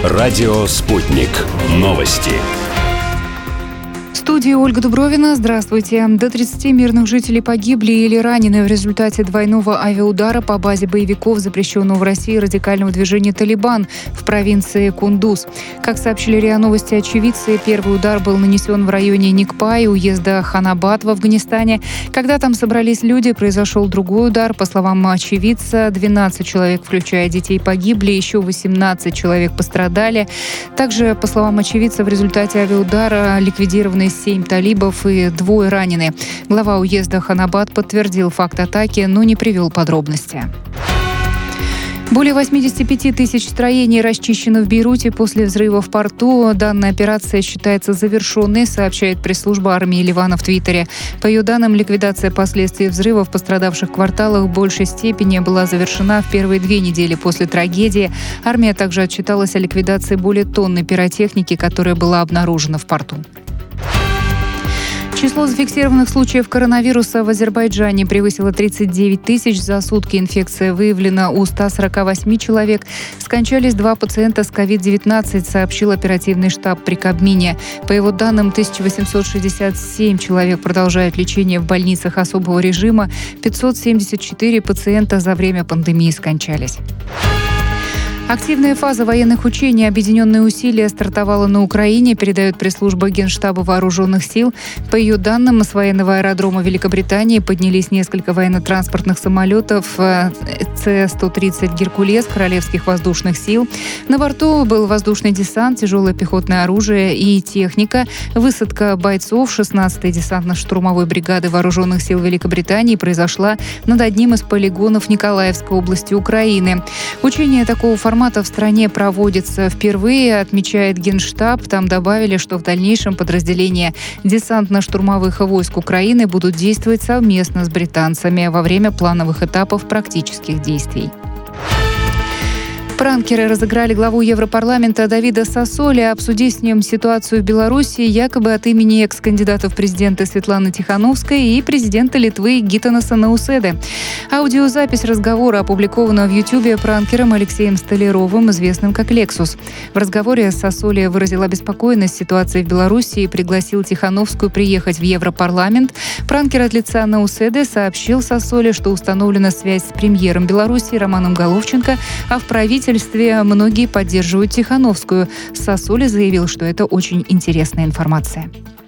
Радио «Спутник». Новости. В студии Ольга Дубровина. Здравствуйте. До 30 мирных жителей погибли или ранены в результате двойного авиаудара по базе боевиков, запрещенного в России радикального движения «Талибан» в провинции Кундуз. Как сообщили РИА Новости очевидцы, первый удар был нанесен в районе Никпай, уезда Ханабад в Афганистане. Когда там собрались люди, произошел другой удар. По словам очевидца, 12 человек, включая детей, погибли, еще 18 человек пострадали. Также, по словам очевидца, в результате авиаудара ликвидированы 7 талибов и 2 ранены. Глава уезда Ханабад подтвердил факт атаки, но не привел подробности. Более 85 тысяч строений расчищено в Бейруте после взрыва в порту. Данная операция считается завершенной, сообщает пресс-служба армии Ливана в Твиттере. По ее данным, ликвидация последствий взрыва в пострадавших кварталах в большей степени была завершена в первые 2 недели после трагедии. Армия также отчиталась о ликвидации более тонны пиротехники, которая была обнаружена в порту. Число зафиксированных случаев коронавируса в Азербайджане превысило 39 тысяч. За сутки инфекция выявлена у 148 человек. Скончались 2 пациента с COVID-19, сообщил оперативный штаб при Кабмине. По его данным, 1867 человек продолжают лечение в больницах особого режима. 574 пациента за время пандемии скончались. Активная фаза военных учений «Объединенные усилия» стартовала на Украине, передает пресс-служба Генштаба Вооруженных сил. По ее данным, с военного аэродрома Великобритании поднялись несколько военно-транспортных самолетов С-130 «Геркулес» Королевских воздушных сил. На борту был воздушный десант, тяжелое пехотное оружие и техника. Высадка бойцов 16-й десантно-штурмовой бригады Вооруженных сил Великобритании произошла над одним из полигонов Николаевской области Украины. Учения такого формата в стране проводится впервые, отмечает Генштаб. Там добавили, что в дальнейшем подразделения десантно-штурмовых войск Украины будут действовать совместно с британцами во время плановых этапов практических действий. Пранкеры разыграли главу Европарламента Давида Сассоли, обсудив с ним ситуацию в Беларуси якобы от имени экс-кандидата в президенты Светланы Тихановской и президента Литвы Гитанаса Науседы. Аудиозапись разговора опубликована в Ютьюбе пранкером Алексеем Столяровым, известным как Лексус. В разговоре Сассоли выразил обеспокоенность ситуацией в Беларуси и пригласил Тихановскую приехать в Европарламент. Пранкер от лица Науседы сообщил Сассоли, что установлена связь с премьером Беларуси Романом Головченко, а в правительстве многие поддерживают Тихановскую. Сассоли заявил, что это очень интересная информация.